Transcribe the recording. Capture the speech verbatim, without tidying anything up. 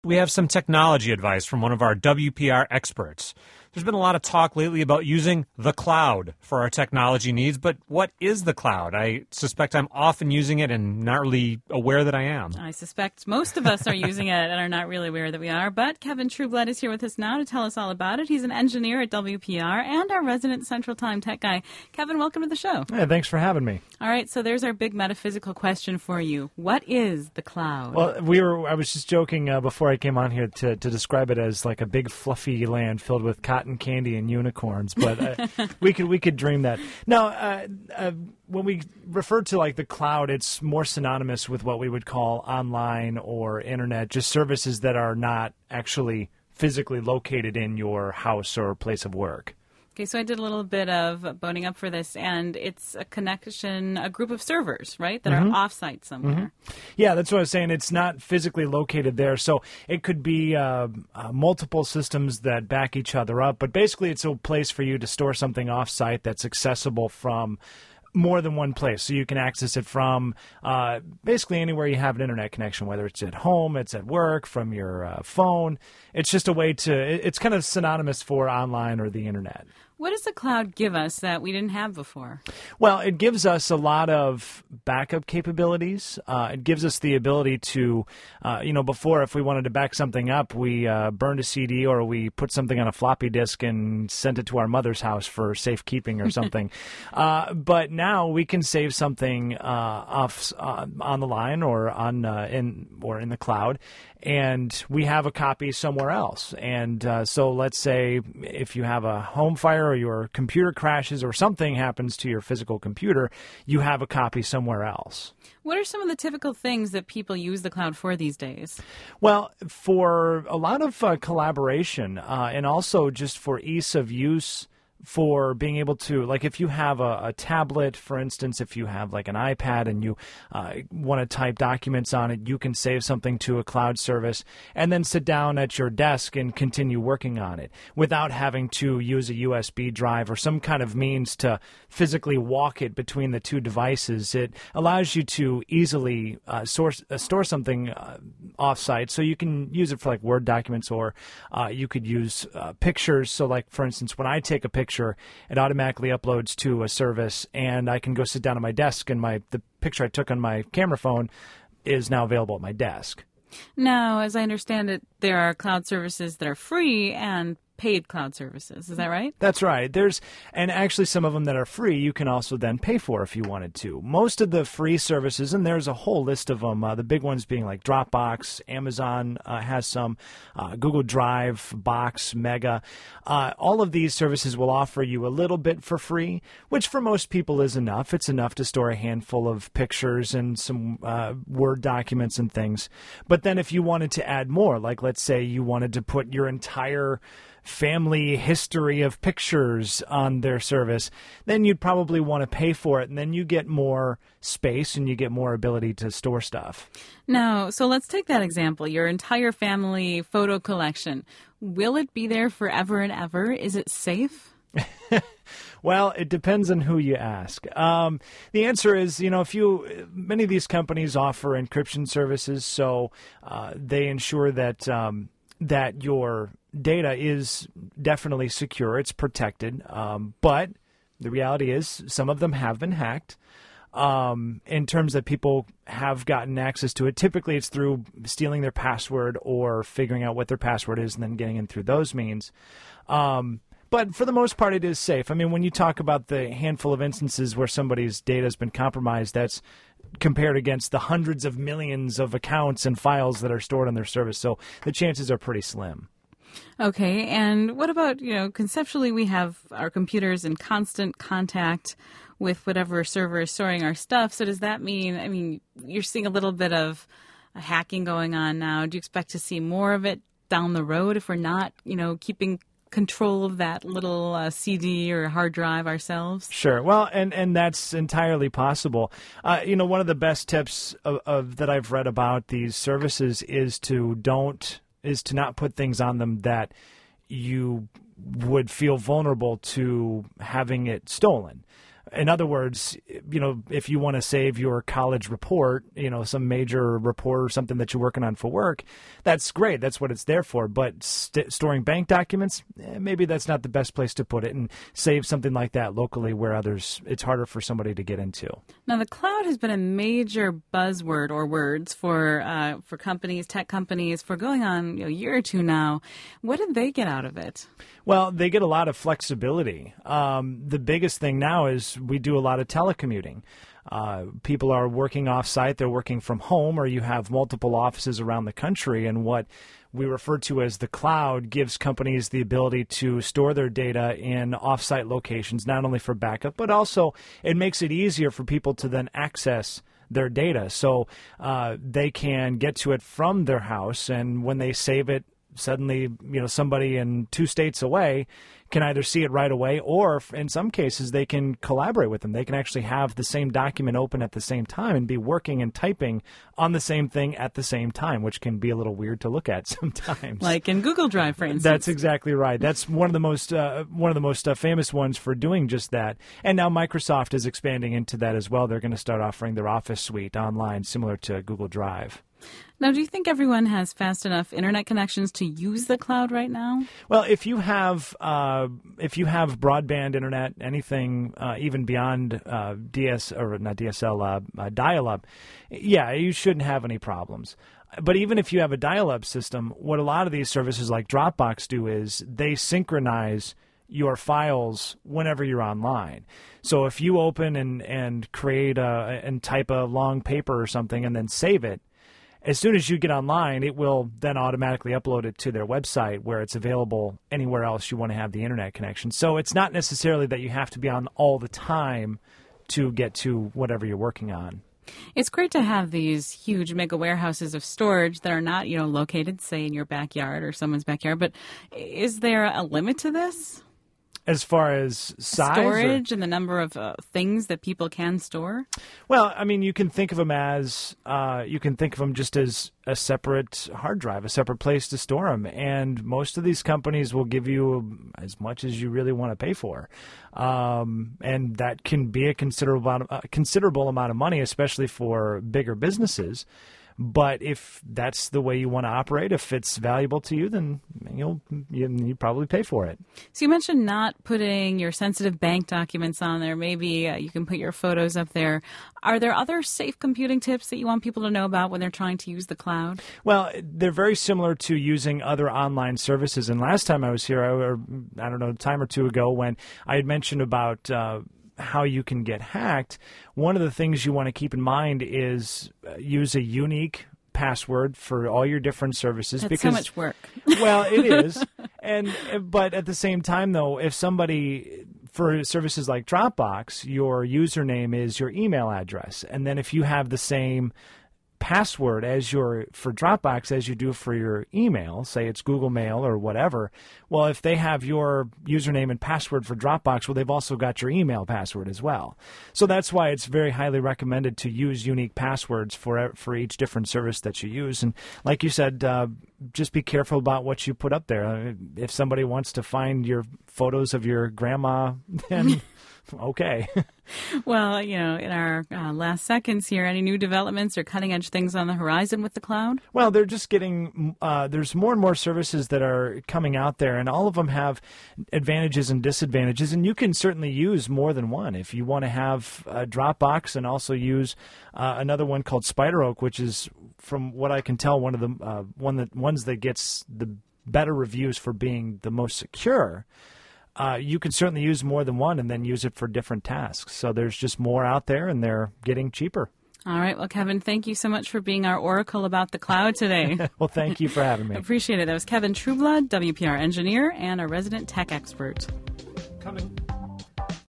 We have some technology advice from one of our W P R experts. There's been a lot of talk lately about using the cloud for our technology needs, but what is the cloud? I suspect I'm often using it and not really aware that I am. I suspect most of us are using it and are not really aware that we are, but Kevin Trueblood is here with us now to tell us all about it. He's an engineer at W P R and our resident Central Time tech guy. Kevin, welcome to the show. Yeah, thanks for having me. All right, so there's our big metaphysical question for you. What is the cloud? Well, we were. I was just joking uh, before I came on here to, to describe it as like a big fluffy land filled with cotton candy and unicorns, but uh, we could we could dream that. Now, uh, uh, when we refer to like the cloud, it's more synonymous with what we would call online or internet, just services that are not actually physically located in your house or place of work. Okay, so I did a little bit of boning up for this, and it's a connection, a group of servers, right, that mm-hmm. are off-site somewhere. Mm-hmm. Yeah, that's what I was saying. It's not physically located there, so it could be uh, uh, multiple systems that back each other up, but basically it's a place for you to store something off-site that's accessible from more than one place, so you can access it from uh, basically anywhere you have an internet connection, whether it's at home, it's at work, from your uh, phone. It's just a way to, it's kind of synonymous for online or the internet. What does the cloud give us that we didn't have before? Well, it gives us a lot of backup capabilities. Uh, it gives us the ability to, uh, you know, before if we wanted to back something up, we uh, burned a C D or we put something on a floppy disk and sent it to our mother's house for safekeeping or something. uh, but now we can save something uh, off uh, on the line or on uh, in or in the cloud, and we have a copy somewhere else. And uh, so let's say if you have a home fire or your computer crashes or something happens to your physical computer, you have a copy somewhere else. What are some of the typical things that people use the cloud for these days? Well, for a lot of uh, collaboration uh, and also just for ease of use, for being able to, like if you have a, a tablet, for instance, if you have like an iPad and you uh, want to type documents on it, you can save something to a cloud service and then sit down at your desk and continue working on it without having to use a U S B drive or some kind of means to physically walk it between the two devices. It allows you to easily uh, source, uh, store something uh, offsite, so you can use it for like Word documents, or uh, you could use uh, pictures. So like, for instance, when I take a picture, it automatically uploads to a service, and I can go sit down at my desk, and my the picture I took on my camera phone is now available at my desk. Now, as I understand it, there are cloud services that are free and paid cloud services. Is that right? That's right. There's, and actually some of them that are free you can also then pay for if you wanted to. Most of the free services, and there's a whole list of them, uh, the big ones being like Dropbox, Amazon uh, has some, uh, Google Drive, Box, Mega. Uh, all of these services will offer you a little bit for free, which for most people is enough. It's enough to store a handful of pictures and some uh, Word documents and things. But then if you wanted to add more, like let's say you wanted to put your entire family history of pictures on their service, then you'd probably want to pay for it, and then you get more space and you get more ability to store stuff. Now, so let's take that example, your entire family photo collection. Will it be there forever and ever? Is it safe? Well, it depends on who you ask. Um, the answer is, you know, if you, many of these companies offer encryption services, so uh, they ensure that um, that your data is definitely secure, it's protected, um, but the reality is some of them have been hacked. Um, in terms that people have gotten access to it, typically it's through stealing their password or figuring out what their password is and then getting in through those means. Um, but for the most part, it is safe. I mean, when you talk about the handful of instances where somebody's data has been compromised, that's compared against the hundreds of millions of accounts and files that are stored on their service. So the chances are pretty slim. Okay, and what about, you know, conceptually we have our computers in constant contact with whatever server is storing our stuff. So does that mean, I mean, you're seeing a little bit of hacking going on now. Do you expect to see more of it down the road if we're not, you know, keeping control of that little uh, C D or hard drive ourselves? Sure. Well, and, and that's entirely possible. Uh, you know, one of the best tips of, of that I've read about these services is to don't is to not put things on them that you would feel vulnerable to having it stolen. In other words, you know, if you want to save your college report, you know, some major report or something that you're working on for work, that's great. That's what it's there for. But st- storing bank documents, eh, maybe that's not the best place to put it, and save something like that locally where others, it's harder for somebody to get into. Now, the cloud has been a major buzzword or words for uh, for companies, tech companies, for going on you know, a year or two now. What did they get out of it? Well, they get a lot of flexibility. Um, the biggest thing now is we do a lot of telecommuting. Uh, people are working off-site, they're working from home, or you have multiple offices around the country, and what we refer to as the cloud gives companies the ability to store their data in off-site locations, not only for backup, but also it makes it easier for people to then access their data. So uh, they can get to it from their house, and when they save it, suddenly, you know, somebody in two states away can either see it right away, or in some cases they can collaborate with them. They can actually have the same document open at the same time and be working and typing on the same thing at the same time, which can be a little weird to look at sometimes. Like in Google Drive, for instance. That's exactly right. That's one of the most uh, one of the most uh, famous ones for doing just that. And now Microsoft is expanding into that as well. They're going to start offering their Office suite online, similar to Google Drive. Now, do you think everyone has fast enough internet connections to use the cloud right now? Well, if you have uh, if you have broadband internet, anything uh, even beyond uh, D S or not D S L, uh, uh, dial-up, yeah, you shouldn't have any problems. But even if you have a dial-up system, what a lot of these services like Dropbox do is they synchronize your files whenever you're online. So if you open and, and create a, and type a long paper or something and then save it, as soon as you get online, it will then automatically upload it to their website where it's available anywhere else you want to have the internet connection. So it's not necessarily that you have to be on all the time to get to whatever you're working on. It's great to have these huge mega warehouses of storage that are not, you know, located, say, in your backyard or someone's backyard. But is there a limit to this? As far as size? Storage or? and the number of uh, things that people can store? Well, I mean, you can think of them as, uh, you can think of them just as a separate hard drive, a separate place to store them. And most of these companies will give you as much as you really want to pay for. Um, and that can be a considerable amount of, uh, considerable amount of money, especially for bigger businesses. But if that's the way you want to operate, if it's valuable to you, then you'll you, you probably pay for it. So you mentioned not putting your sensitive bank documents on there. Maybe uh, you can put your photos up there. Are there other safe computing tips that you want people to know about when they're trying to use the cloud? Well, they're very similar to using other online services. And last time I was here, or I don't know, a time or two ago, when I had mentioned about uh, how you can get hacked, one of the things you want to keep in mind is uh, use a unique password for all your different services. That's because so much work. Well, it is. And but at the same time, though, if somebody, for services like Dropbox, your username is your email address. And then if you have the same password as your for Dropbox as you do for your email, say it's Google Mail or whatever, well, if they have your username and password for Dropbox, well, they've also got your email password as well. So that's why it's very highly recommended to use unique passwords for for each different service that you use. And like you said, uh, just be careful about what you put up there. If somebody wants to find your photos of your grandma, then okay. Well, you know, in our uh, last seconds here, any new developments or cutting-edge things on the horizon with the cloud? Well, they're just getting, uh, there's more and more services that are coming out there, and all of them have advantages and disadvantages, and you can certainly use more than one. If you want to have a Dropbox and also use uh, another one called SpiderOak, which is, from what I can tell, one of the uh, one that ones that gets the better reviews for being the most secure. Uh, you can certainly use more than one and then use it for different tasks. So there's just more out there, and they're getting cheaper. All right. Well, Kevin, thank you so much for being our oracle about the cloud today. Well, thank you for having me. Appreciate it. That was Kevin Trueblood, W P R engineer and a resident tech expert. Coming.